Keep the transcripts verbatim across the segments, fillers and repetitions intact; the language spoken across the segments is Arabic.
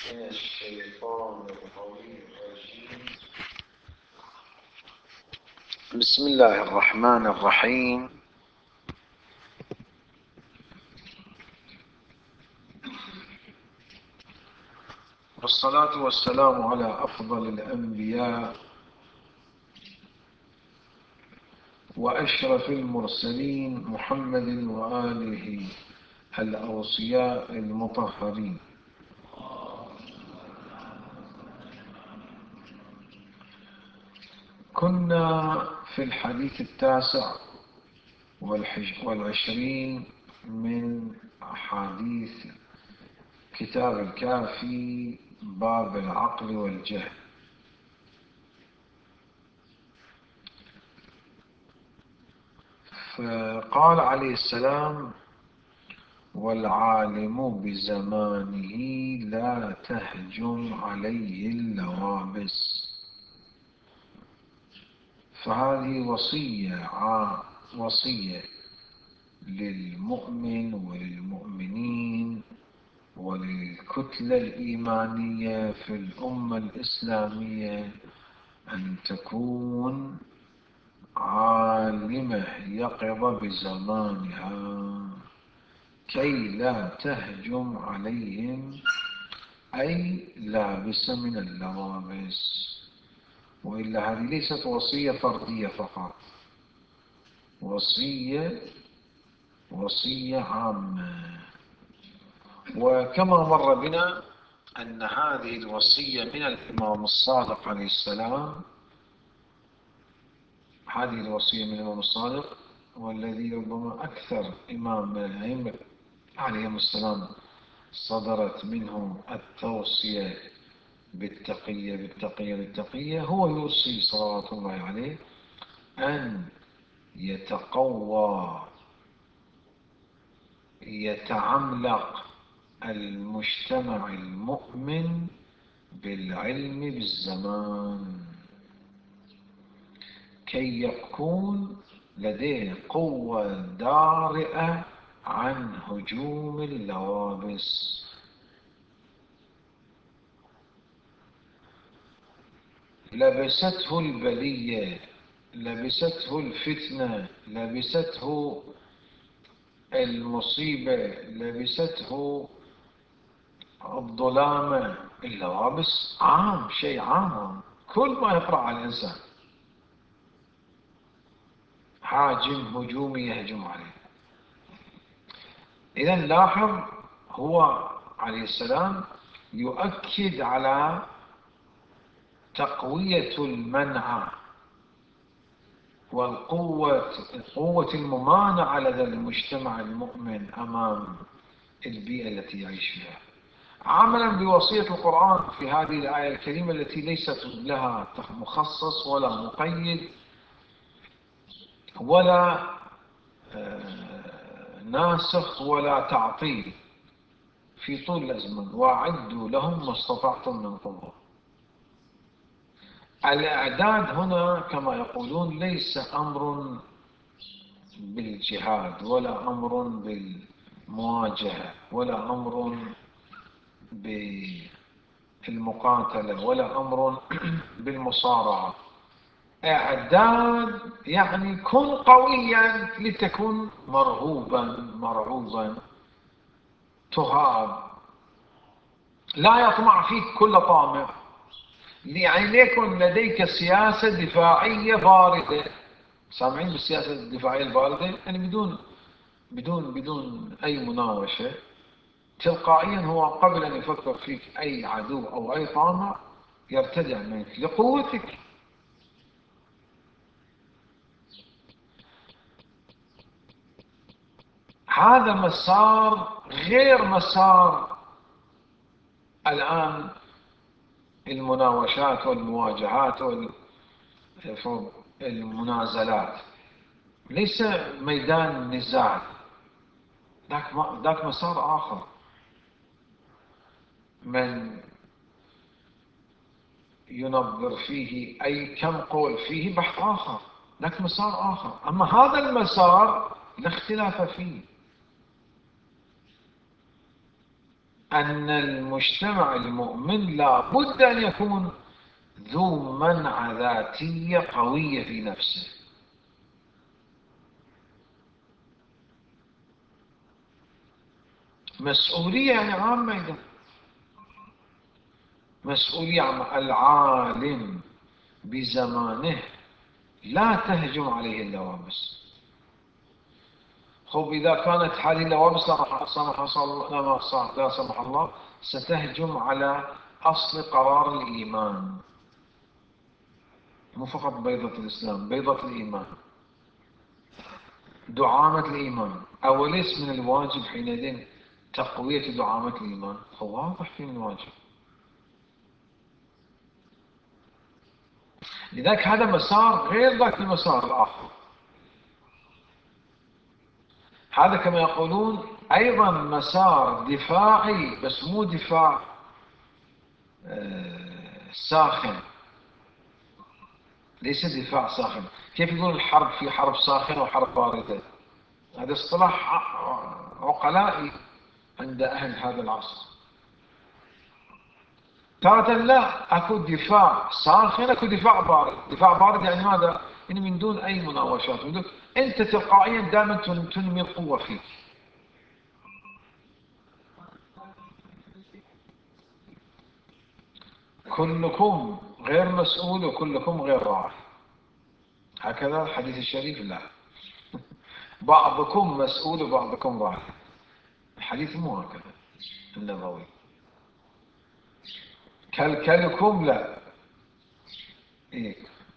من الشيطان الرجيم. بسم الله الرحمن الرحيم. والصلاة والسلام على أفضل الأنبياء وأشرف المرسلين محمد وآله الأوصياء المطهرين. كنا في الحديث التاسع والعشرين من أحاديث كتاب الكافي، باب العقل والجهل. فقال عليه السلام: والعالم بزمانه لا تهجم عليه اللوابس. فهذه وصية وصية للمؤمن وللمؤمنين وللكتلة الإيمانية في الأمة الإسلامية أن تكون عالمة يقظة بزمانها كي لا تهجم عليهم، أي لابسة من اللوابس. وإلا هذه ليست وصية فردية فقط، وصية وصية عامة. وكما مر بنا أن هذه الوصية من الإمام الصادق عليه السلام، هذه الوصية من الإمام الصادق، والذي ربما أكثر إمام من الأئمة عليهم السلام صدرت منه التوصية بالتقية بالتقية بالتقية، هو يوصي صلوات الله عليه أن يتقوى يتعملق المجتمع المؤمن بالعلم بالزمان كي يكون لديه قوة دارئة عن هجوم اللوابس. لبسته البلية، لبسته الفتنة، لبسته المصيبة، لبسته الظلامة. اللوابس عام، شيء عام، كل ما يقرأ على الإنسان حاجم هجومي يهجم عليه. إذا لاحظ، هو عليه السلام يؤكد على تقوية المنع والقوة قوة الممانعة لدى المجتمع المؤمن أمام البيئة التي يعيش فيها، عملا بوصية القرآن في هذه الآية الكريمة التي ليست لها مخصص ولا مقيد ولا ناسخ ولا تعطيل في طول الأزمن. وأعدوا لهم ما استطعتم من قوة. الإعداد هنا كما يقولون ليس أمر بالجهاد ولا أمر بالمواجهة ولا أمر بالمقاتلة ولا أمر بالمصارعة. إعداد يعني كن قويا لتكون مرهوبا مرعوبا تهاب، لا يطمع فيك كل طامع، يعني ليكن لديك سياسة دفاعية باردة. سامعين بالسياسة الدفاعية الباردة؟ يعني بدون بدون بدون أي مناوشة، تلقائيا هو قبل أن يفكر فيك أي عدو أو أي طامع يرتدع منك لقوتك. هذا مسار غير مسار الآن المناوشات والمواجهات والمنازلات، ليس ميدان نزاع، ذاك مسار آخر. من ينظر فيه أي كم قول فيه بحث آخر، ذاك مسار آخر. أما هذا المسار لا اختلاف فيه. أن المجتمع المؤمن لا بد أن يكون ذو منع ذاتية قوية في نفسه. مسؤولية يعني عامة، إذا مسؤولية عامة. العالم بزمانه لا تهجم عليه اللوامس. خب إذا كانت هذه اللوامس لا سمح الله ستهجم على أصل قرار الإيمان، مو فقط بيضة الإسلام، بيضة الإيمان، دعامة الإيمان. أوليس من الواجب حينئذ تقوية دعامة الإيمان؟ هو واضح في الواجب. لذلك هذا مسار غير ذاك المسار الآخر. هذا كما يقولون أيضا مسار دفاعي، بس مو دفاع ساخن، ليس دفاع ساخن. كيف يقول الحرب في حرب ساخنة وحرب باردة؟ هذا اصطلاح عقلائي عند أهل هذا العصر. تارة لا، أكو دفاع ساخن، أكو دفاع بارد. دفاع بارد يعني ماذا؟ يعني من دون أي مناوشات، من دون أنت تلقائيا دائما تنمي القوة فيك. كلكم غير مسؤول وكلكم غير راعي، هكذا الحديث الشريف. لا، بعضكم مسؤول وبعضكم راعي. الحديث مو هكذا النبوي. كلكلكم لا، إيه؟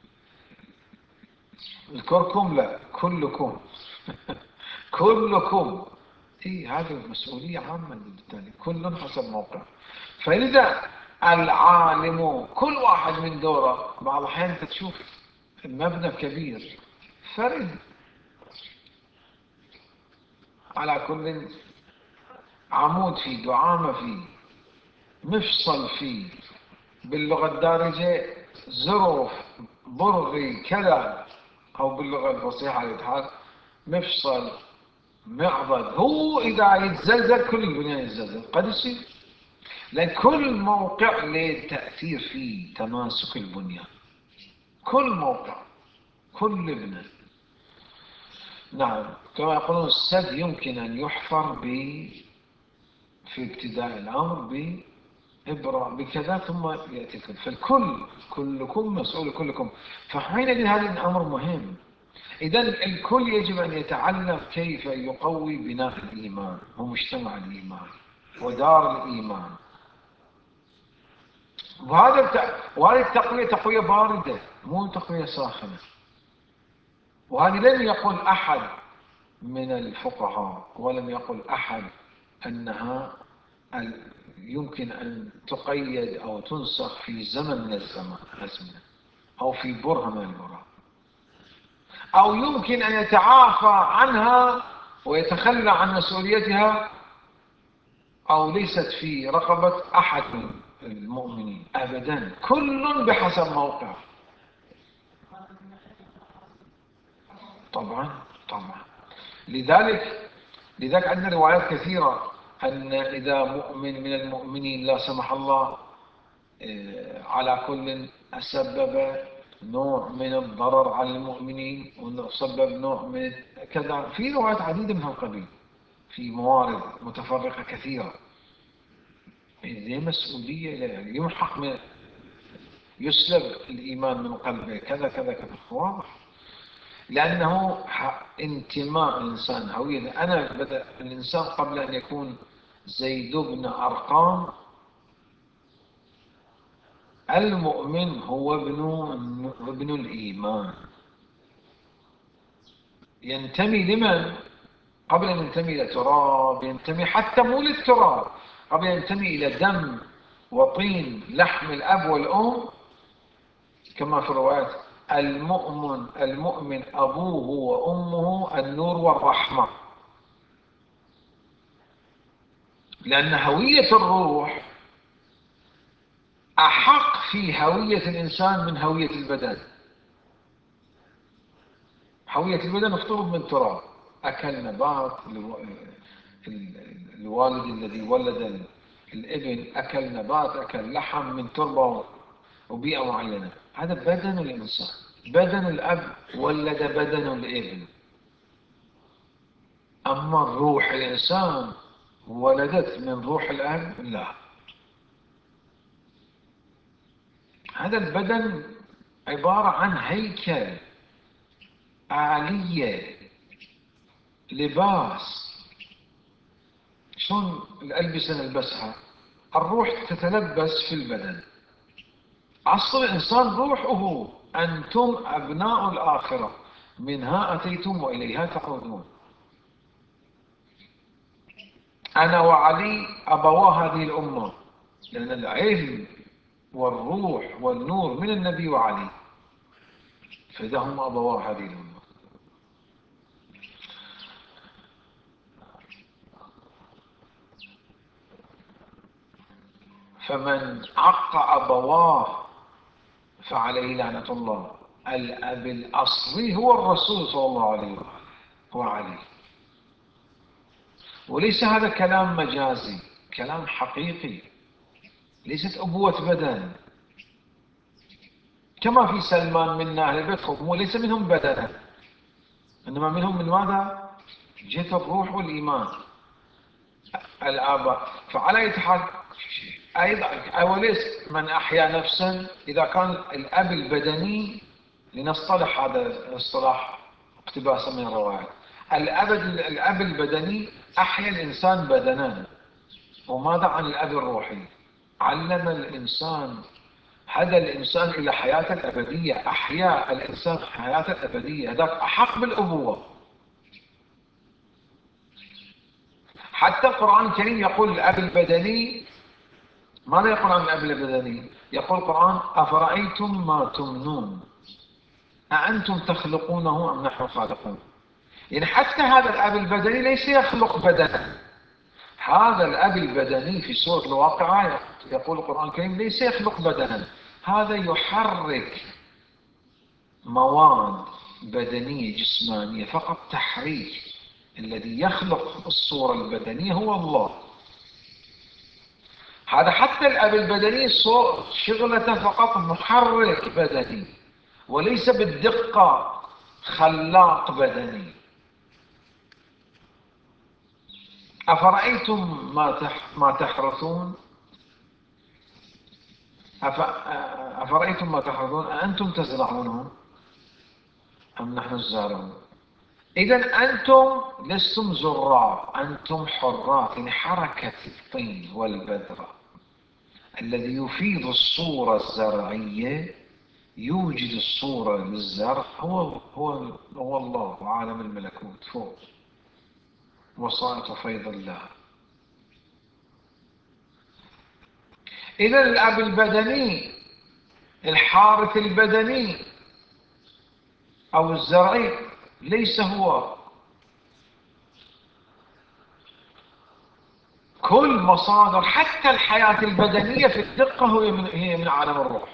الكركم لا، كلكم كلكم. إيه؟ هذه المسؤولية عامة بالتالي، كل حسب موقع. فلذا العالم كل واحد من دوره. بعض الأحيان تشوف المبنى كبير، فرد على كل عمود فيه، دعامة فيه، مفصل فيه، باللغة الدارجة زرف، برغي، كذا، أو باللغة الفصيحة يتحال مفصل، معضد. هو إذا يتزلزل كل البنيان يتزلزل، قد يصير. لأن كل موقع له تأثير في تماسك البنيان، كل موقع، كل بناء. نعم، كما يقولون السد يمكن أن يحفر ب في ابتداء الأمر بإبرة بكذا ثم يأتي الكل. فالكل، كلكم مسؤول، كلكم. فحينئذ هذا الأمر مهم. إذا الكل يجب أن يتعلم كيف يقوي بناء الإيمان ومجتمع الإيمان ودار الإيمان. وهذا وهذه التقوية تقوية باردة، مو تقوية ساخنة. وهذه لم يقل أحد من الفقهاء ولم يقل أحد أنها يمكن أن تقيد أو تنسخ في زمن من الزمان أو في برهة من البرهة، أو يمكن أن يتعافى عنها ويتخلى عن مسؤوليتها، أو ليست في رقبة أحد من المؤمنين أبدا. كل بحسب موقعه. طبعا طبعا. لذلك لذلك عندنا روايات كثيرة أن إذا مؤمن من المؤمنين لا سمح الله على كل أسبب نوع من الضرر على المؤمنين وسبب نوع من كذا، في روايات عديدة من هالقبيل، في موارد متفرقة كثيرة. هذه مسؤولية، يعني يمحق من يسلب الإيمان من قلبه، كذا كذا كذا، واضح. لأنه انتماء الإنسان، هوية. أنا بدأ الإنسان قبل أن يكون زيد بن أرقام، المؤمن هو ابن ابن الإيمان. ينتمي لمن؟ قبل أن ينتمي إلى تراب، ينتمي حتى مو للتراب، قبل أن ينتمي إلى دم وطين لحم الأب والأم. كما في الروايات المؤمن المؤمن أبوه وأمه النور والرحمة. لأن هوية الروح أحق في هوية الإنسان من هوية البدن. هوية البدن افترض من تراب، أكل نبات، الوالد الذي ولد الابن أكل نبات، أكل لحم من تربة وبيئة معينة، هذا بدن الإنسان. بدن الأب ولد بدن الابن. أما روح الإنسان ولدت من روح الأب لا. هذا البدن عبارة عن هيكل، آلية، لباس. شلون الألبسة نلبسها؟ الروح تتلبس في البدن. أصل الإنسان روحه. أنتم أبناء الآخرة، منها أتيتم وإليها تعودون. أنا وعلي أبوا هذه الأمة، لأن العلم والروح والنور من النبي وعلي، فإذا هم أبوا هذه الأمة. فمن عق أبواه فعليه لعنة الله. الأب الأصلي هو الرسول صلى الله عليه وسلم، هو علي. وليس هذا كلام مجازي، كلام حقيقي. ليست أبوة بدن كما في سلمان من أهل البيت، هو ليس منهم بدنا، إنما منهم من ماذا؟ جهة الروح والإيمان، الآباء. فعلى أي حال أيضا وليس من أحيا نفسا. إذا كان الأب البدني، لنصطلح هذا الاصطلاح اقتباسا من الروايات، الأب الأب البدني أحيا الإنسان بدنا. وماذا عن الأب الروحي؟ علم الإنسان، هدى الإنسان إلى حياة الأبدية، أحيا الإنسان حياة الأبدية. هذاك أحق بالأبوة. حتى القرآن الكريم يقول الأب البدني. ماذا يقول عن الأب البدني؟ يقول القرآن: أفرأيتم ما تمنون أأنتم تخلقونه أم نحن الخالقون. يعني حتى هذا الأب البدني ليس يخلق بدنا. هذا الأب البدني في سورة الواقعة يقول القرآن الكريم ليس يخلق بدنا، هذا يحرك مواد بدنية جسمانية فقط تحريك. الذي يخلق الصورة البدنية هو الله. هذا حتى الأب البدني شغلته فقط محرك بدني، وليس بالدقة خلاق بدني. أفرأيتم ما ما تحرثون أفرأيتم ما تحرثون أأنتم تزرعونه أم نحن الزارعون. إذا أنتم لستم زراع، أنتم حراث. يعني حركة الطين والبذرة الذي يفيد الصورة الزرعية، يوجد الصورة للزرع، هو هو هو الله وعالم الملكوت فوق، وسائط فيض الله. إذا الأب البدني، الحارث البدني أو الزرعي، ليس هو كل مصادر حتى الحياة البدنية في الدقة هي من عالم الروح.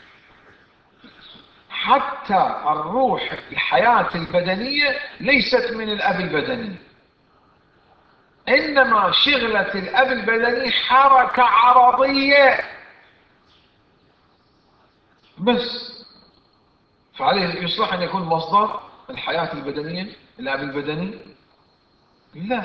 حتى الروح، الحياة البدنية ليست من الأب البدني، إنما شغلة الأب البدني حركة عرضية بس. فعليه يصلح أن يكون مصدر الحياة البدنية الأب البدني؟ لا.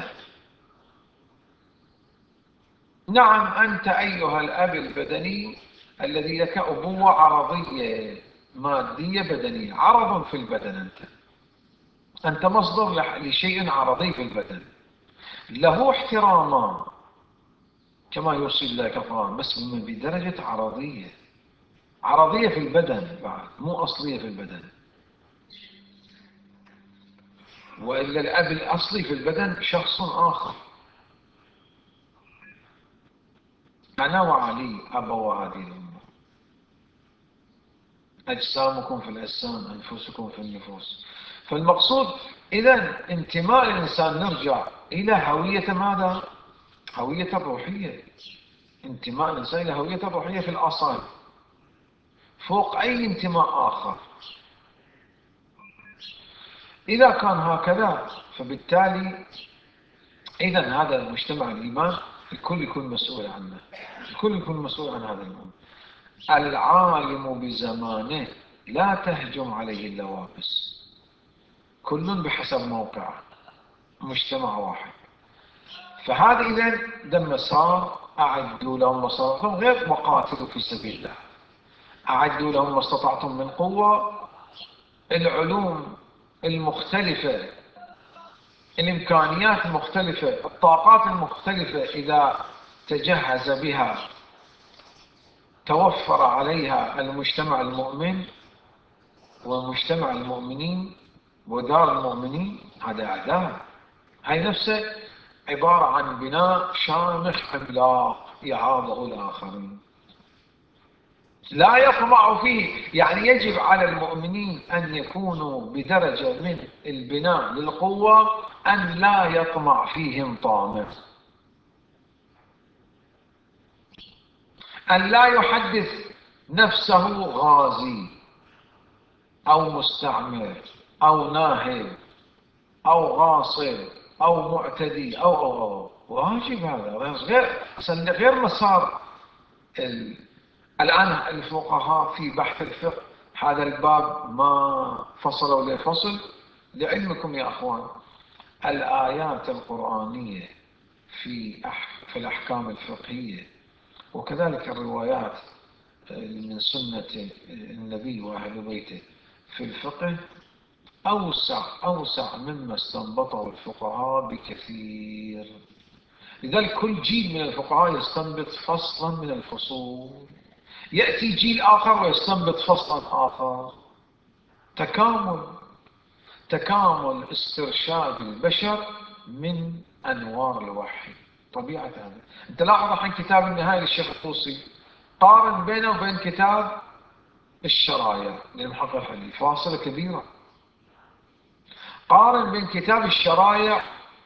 نعم، أنت أيها الأب البدني الذي لك أبوة عرضية مادية بدنية، عرض في البدن. أنت أنت مصدر لشيء عرضي في البدن، له احتراما كما يوصي ذلك القرآن، بس بدرجة عرضية. عرضية في البدن بعد، مو أصلية في البدن. وإلا الأب الأصلي في البدن شخص آخر. أنا وعلي أبوا هذه الأمة. أجسامكم في الأجسام، أنفسكم في النفوس. فالمقصود إذا انتماء الإنسان، نرجع إلى هوية ماذا؟ هوية الروحية. انتماء الإنسان إلى هوية الروحية في الأصل فوق أي انتماء آخر. إذا كان هكذا، فبالتالي إذا هذا المجتمع الإيمان الكل يكون مسؤول عنه، الكل يكون مسؤول عن هذا الأمر. العالم بزمانه لا تهجم عليه اللوابس، كل بحسب موقعه، مجتمع واحد. فهذا إذا لما صار أعدوا لهم ما استطعتم، غير وقاتلوا في سبيل الله، أعدوا لهم ما استطعتم من قوة. العلوم المختلفة، الإمكانيات المختلفة، الطاقات المختلفة، إذا تجهز بها توفر عليها المجتمع المؤمن ومجتمع المؤمنين ودار المؤمنين، هذا أعداء. هاي نفسه عبارة عن بناء شامخ عملاق يعاضه الآخرين، لا يطمع فيه. يعني يجب على المؤمنين أن يكونوا بدرجة من البناء للقوة أن لا يطمع فيهم طامع، أن لا يحدث نفسه غازي أو مستعمر أو ناهب أو غاصب أو معتدي أو أو أو واجب. هذا غير غير مسار ال... الآن الفقهاء في بحث الفقه هذا الباب ما فصلوا له فصل. لعلمكم يا أخوان، الآيات القرآنية في أح... في الأحكام الفقهية وكذلك الروايات من سنة النبي وأهل بيته في الفقه أوسع أوسع مما استنبطه الفقهاء بكثير. لذلك كل جيل من الفقهاء يستنبط فصلا من الفصول، يأتي جيل آخر ويستنبط فصلا آخر. تكامل تكامل استرشاد البشر من أنوار الوحي، طبيعة هذا. أنت لاحظ الحين كتاب النهاية للشيخ الطوسي، قارن بينه وبين كتاب الشرايع للمحقق الحلي، فاصلة كبيرة. قارن بين كتاب الشرايع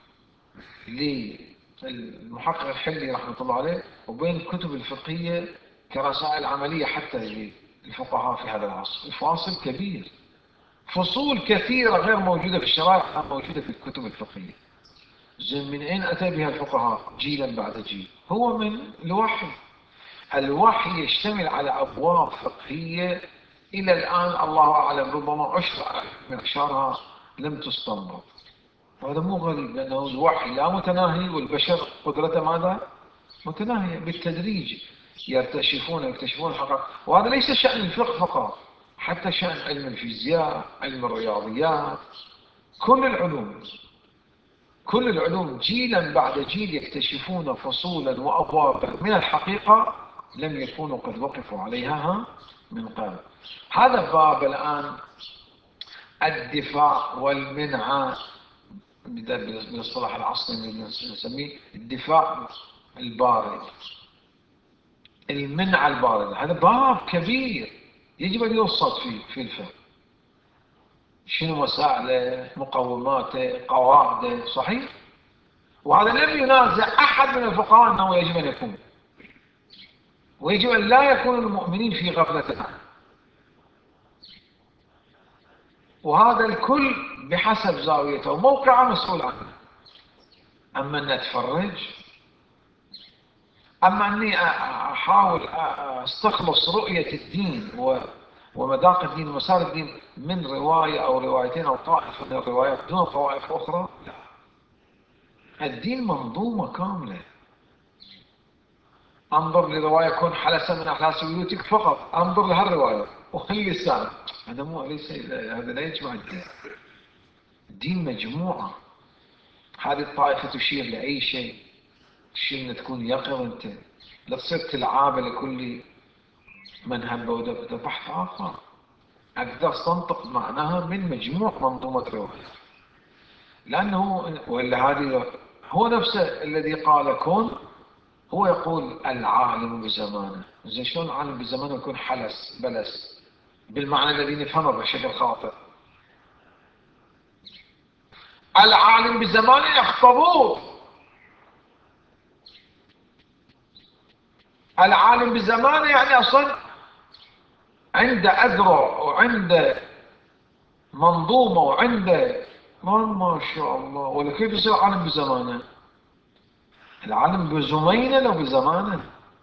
للمحقق الحلي رحمة الله عليه وبين الكتب الفقهية كرسائل عملية حتى للفقهاء في هذا العصر، الفاصل كبير. فصول كثيرة غير موجودة في الشرائع موجودة في الكتب الفقهية. زين من أين أتى بها الفقهاء جيلا بعد جيل؟ هو من الوحي. الوحي يشتمل على أبواب فقهية إلى الآن الله أعلم ربما عشر معشارها لم تستنبط. هذا مو غريب، لأنه الوحي لا متناهي والبشر قدرته ماذا؟ متناهية. بالتدريج يرتشفون يكتشفون الحقائق. وهذا ليس شأن الفقه فقط، حتى شأن علم الفيزياء، علم الرياضيات، كل العلوم كل العلوم جيلا بعد جيل يكتشفون فصولا وأبوابا من الحقيقة لم يكونوا قد وقفوا عليها من قبل. هذا باب الآن الدفاع والمنع، بالاصطلاح العصري اللي نسميه الدفاع البارد، المنع البارد. هذا باب كبير يجب أن يوصل فيه في الفقه. شنو مسائله، مقوماته، قواعده، صحيح. وهذا لم ينازع أحد من الفقهاء أنه يجب أن يكون، ويجب أن لا يكون المؤمنين في غفلة عنه. وهذا الكل بحسب زاويته وموقعه مسؤول عنه. أما أن أتفرج، أما أني أحاول أستخلص رؤية الدين ومذاق الدين ومسار الدين من رواية أو روايتين أو طائفة من الروايات دون طوائف أخرى، لا. الدين منظومة كاملة. انظر لرواية كن حلسا من أحلاس بيوتك فقط، انظر لهالرواية واللسان، هذا مو ليس، هذا لا يجمع الدين. الدين مجموعة. هذه الطائفة تشير لأي شيء، تشير أن تكون يقظ أنت، لا تصير تلعاب لكل من هب ودب. هذا بحث آخر. أقدر استنطق معناها من مجموع منظومة رواية، لأنه ولا هذه هو نفسه الذي قال كن، هو يقول العالم بزمانه. زين شلون العالم بزمانه يكون حلس بلس بالمعنى الذي نفهمه بشكل خاطئ؟ العالم بزمانه اخطبوط. العالم بزمانه يعني اصلا عنده اذرع وعنده منظومه وعنده ما ما شاء الله. ولا كيف يصير عالم بزمانه؟ العالم بزمينه لو بزمانه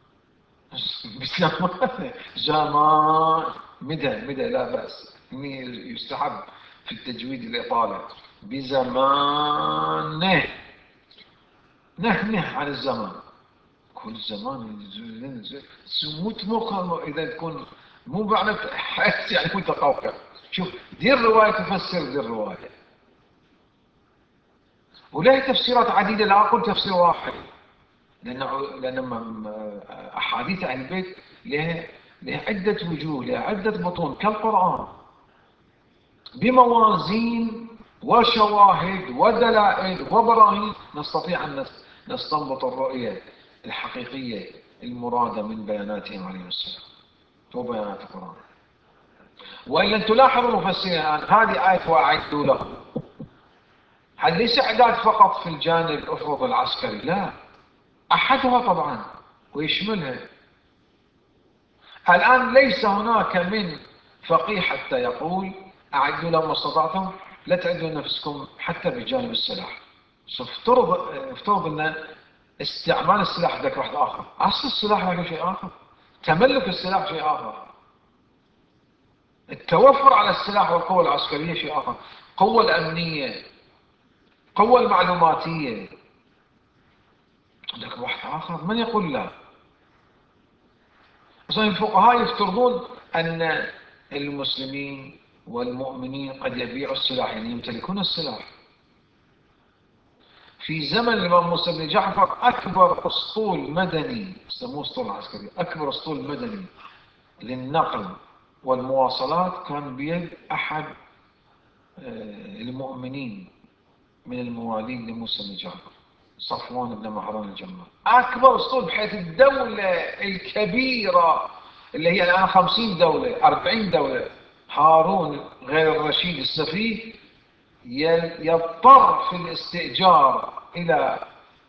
بزمانه زمان مدى مدى لا بأس، يستحب في التجويد الإطالة بزمانه، نهنه عن الزمان. كل زمان سموت مخه إذا تكون مو معنى حس يعني متقوقع. شوف دي الرواية تفسر دي الرواية، ولها تفسيرات عديدة، لا أقول تفسير واحد، لأن لأن أحاديث أهل البيت لها لها عدة وجوه، لها عدة بطون كالقرآن، بموازين وشواهد ودلائل وبراهين نستطيع أن نستنبط الرؤية الحقيقية المرادة من بياناتهم عليه السلام وبيانات القرآن. وإلا تلاحظ المفسرين الآن هذه آية وأعدوا له، هل ليس إعداد فقط في الجانب أفرض العسكري، لا، أحدها طبعا ويشملها. الآن ليس هناك من فقيه حتى يقول أعدوا لهم ما استطعتم، لا تعدوا نفسكم حتى بجانب السلاح. افترض افترض أن استعمال السلاح ذاك واحد آخر، أصل السلاح ذاك شيء آخر، تملك السلاح شيء آخر، التوفر على السلاح والقوة العسكرية شيء آخر، القوة الأمنية، القوة المعلوماتية ذاك واحد آخر. من يقول لا؟ أصلا الفقهاء يفترضون أن المسلمين والمؤمنين قد يبيعوا السلاح، يعني يمتلكون السلاح. في زمن الإمام موسى بن جعفر أكبر أسطول مدني، يسموه أسطول عسكري، أكبر أسطول مدني للنقل والمواصلات كان بيد أحد المؤمنين من الموالين لموسى بن جعفر، صفوان بن مهران الجمال. أكبر أسطول، بحيث الدولة الكبيرة اللي هي الآن خمسين دولة أربعين دولة، هارون غير الرشيد السفيه يضطر في الاستئجار إلى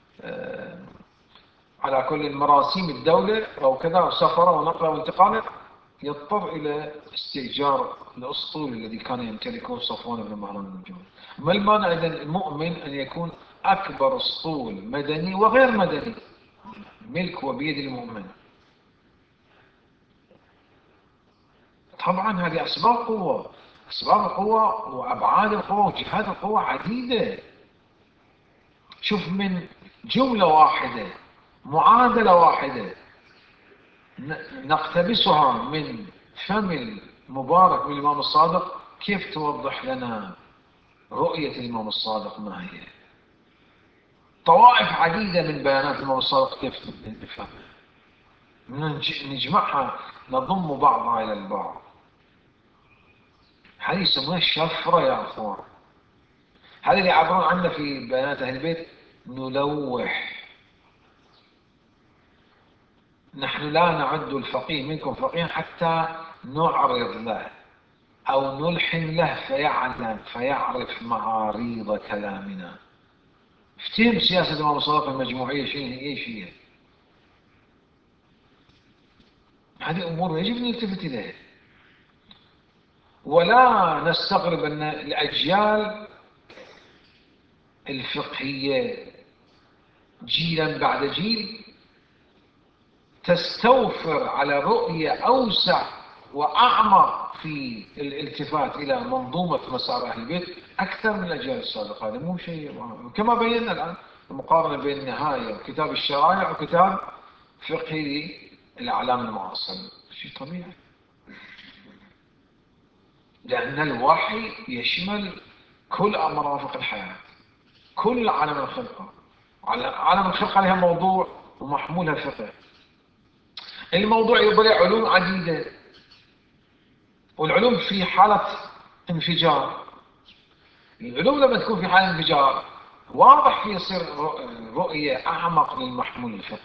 على كل المراسيم الدولة أو كذا وسفره ونقله وانتقاله، يضطر إلى استئجار الأسطول الذي كان يمتلكه صفوان بن مهران الجمال. ما المانع إذن المؤمن أن يكون أكبر أسطول مدني وغير مدني ملك وبيد المؤمن؟ طبعا هذه أسباب قوة، أسباب القوة وأبعاد القوة وجهات القوة عديدة. شوف من جملة واحدة، معادلة واحدة نقتبسها من فم المبارك من الإمام الصادق، كيف توضح لنا رؤية الإمام الصادق ما هي؟ طوائف عديدة من بيانات الإمام الصادق كيف نفهم؟ نجمعها نضم بعضها إلى البعض. هذه يسمونها الشفرة يا أخوان، هذا اللي يعبرون عنه في بيانات أهل البيت نلوح. نحن لا نعد الفقيه منكم فقيها حتى نعرض له أو نلحن له فيعلم فيعرف معاريض كلامنا. افتهم سياسة الإمام الصادق المجموعية شيء هي ايش هي؟ هذه أمور يجب أن نلتفت إليها، ولا نستغرب أن الأجيال الفقهية جيلا بعد جيل تستوفر على رؤية أوسع وأعمق في الالتفات إلى منظومة مسار أهل البيت أكثر من الأجيال السابقة. هذا مو شيء، كما بينا الآن المقارنة بين النهاية وكتاب الشرائع وكتاب فقه الأعلام المعاصر، شيء طبيعي، لأن الوحي يشمل كل مرافق الحياة، كل عالم الخلقة. عالم الخلقة لها موضوع ومحمولها فقه. الموضوع يبرع علوم عديدة، والعلوم في حالة انفجار. العلوم لما تكون في حالة انفجار واضح في يصير رؤية أعمق للمحمول الفقهي.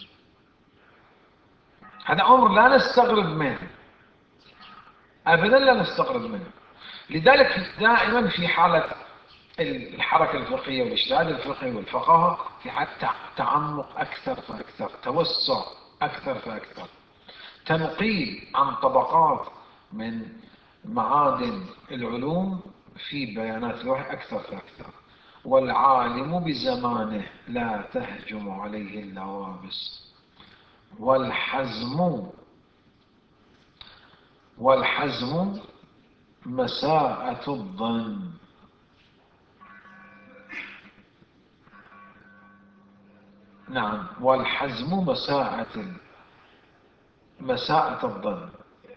هذا أمر لا نستغرب منه أبدا، لا نستغرب منه. لذلك دائما في حالة الحركة الفقهية والاجتهاد الفقهي والفقاهة في حالة تعمق أكثر فأكثر، توسع أكثر فأكثر، تنقيب عن طبقات من معادن العلوم في بيانات الوحي أكثر فأكثر. والعالم بزمانه لا تهجم عليه اللوابس. والحزم والحزم مساءة الظن. نعم، والحزم مساءة مساءة الظن.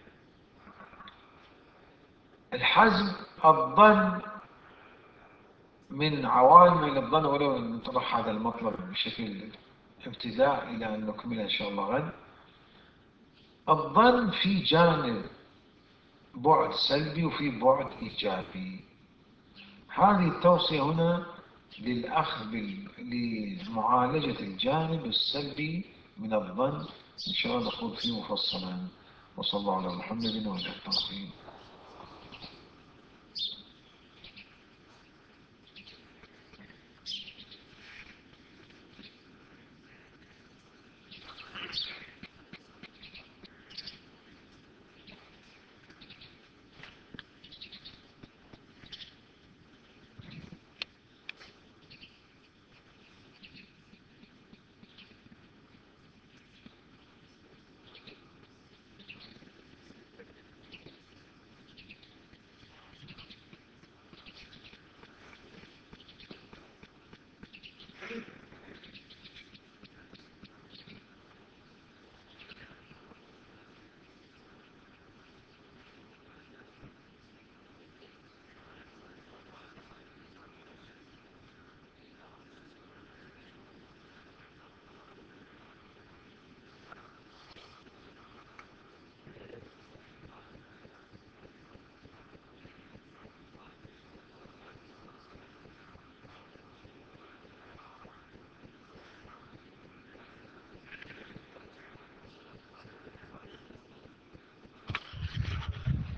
الحزم الظن من عوامل الظن، ولو نطرح هذا المطلب بشكل ابتداء إلى أن نكمل إن شاء الله غد. الظن في جانب بعد سلبي وفي بعد إيجابي. هذه التوصية هنا للأخذ لمعالجة الجانب السلبي من الظن إن شاء الله نقول فيه مفصلا. وصلى الله على محمد وعلى آله وصحبه.